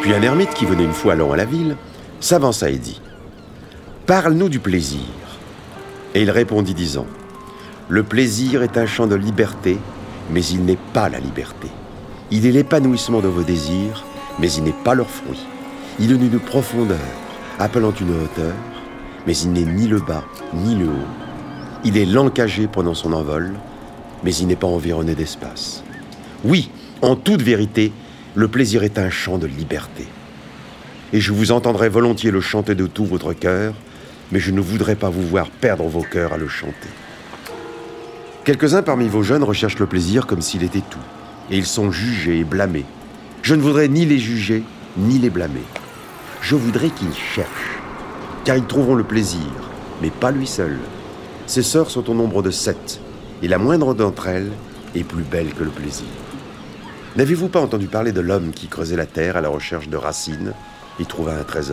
Puis un ermite qui venait une fois allant à la ville s'avança et dit « Parle-nous du plaisir ». Et il répondit disant « Le plaisir est un champ de liberté, mais il n'est pas la liberté. Il est l'épanouissement de vos désirs, mais il n'est pas leur fruit. Il est une profondeur, appelant une hauteur, mais il n'est ni le bas, ni le haut. Il est l'encagé pendant son envol, mais il n'est pas environné d'espace. Oui, en toute vérité, le plaisir est un chant de liberté. Et je vous entendrai volontiers le chanter de tout votre cœur, mais je ne voudrais pas vous voir perdre vos cœurs à le chanter. Quelques-uns parmi vos jeunes recherchent le plaisir comme s'il était tout, et ils sont jugés et blâmés. Je ne voudrais ni les juger, ni les blâmer. Je voudrais qu'ils cherchent, car ils trouveront le plaisir, mais pas lui seul. Ses sœurs sont au nombre de 7, et la moindre d'entre elles est plus belle que le plaisir. N'avez-vous pas entendu parler de l'homme qui creusait la terre à la recherche de racines et trouva un trésor ?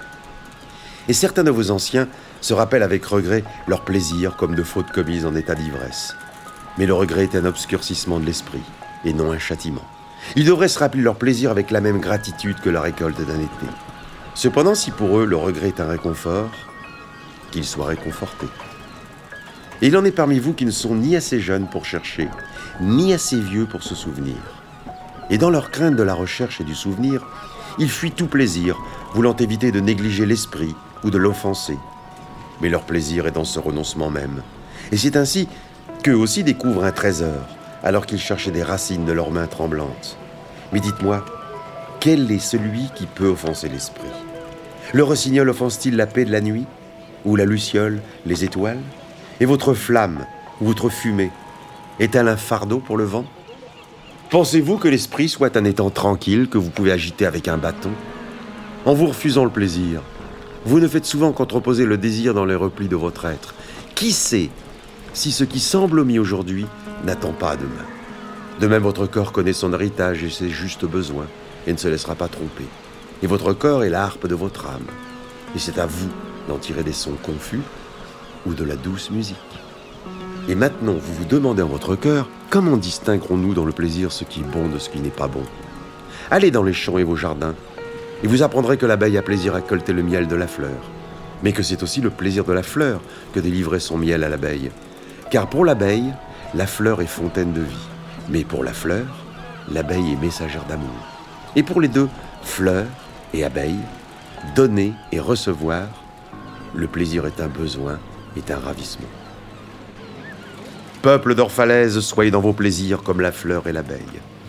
Et certains de vos anciens se rappellent avec regret leur plaisir comme de fautes commises en état d'ivresse. Mais le regret est un obscurcissement de l'esprit, et non un châtiment. Ils devraient se rappeler leur plaisir avec la même gratitude que la récolte d'un été. Cependant, si pour eux le regret est un réconfort, qu'ils soient réconfortés. Et il en est parmi vous qui ne sont ni assez jeunes pour chercher, ni assez vieux pour se souvenir. Et dans leur crainte de la recherche et du souvenir, ils fuient tout plaisir, voulant éviter de négliger l'esprit ou de l'offenser. Mais leur plaisir est dans ce renoncement même. Et c'est ainsi qu'eux aussi découvrent un trésor, alors qu'ils cherchaient des racines de leurs mains tremblantes. Mais dites-moi, quel est celui qui peut offenser l'esprit ? Le rossignol offense-t-il la paix de la nuit ? Ou la luciole, les étoiles ? Et votre flamme, ou votre fumée, est-elle un fardeau pour le vent ? Pensez-vous que l'esprit soit un étang tranquille que vous pouvez agiter avec un bâton ? En vous refusant le plaisir, vous ne faites souvent qu'entreposer le désir dans les replis de votre être. Qui sait si ce qui semble mis aujourd'hui n'attend pas à demain ? De même, votre corps connaît son héritage et ses justes besoins, et ne se laissera pas tromper. Et votre corps est la harpe de votre âme. Et c'est à vous d'en tirer des sons confus ou de la douce musique. Et maintenant, vous vous demandez en votre cœur, comment distinguerons-nous dans le plaisir ce qui est bon de ce qui n'est pas bon ? Allez dans les champs et vos jardins, et vous apprendrez que l'abeille a plaisir à colter le miel de la fleur, mais que c'est aussi le plaisir de la fleur que délivrer son miel à l'abeille. Car pour l'abeille, la fleur est fontaine de vie, mais pour la fleur, l'abeille est messagère d'amour. Et pour les deux, fleur et abeille, donner et recevoir, le plaisir est un besoin, est un ravissement. Peuple d'Orphalaise, soyez dans vos plaisirs comme la fleur et l'abeille.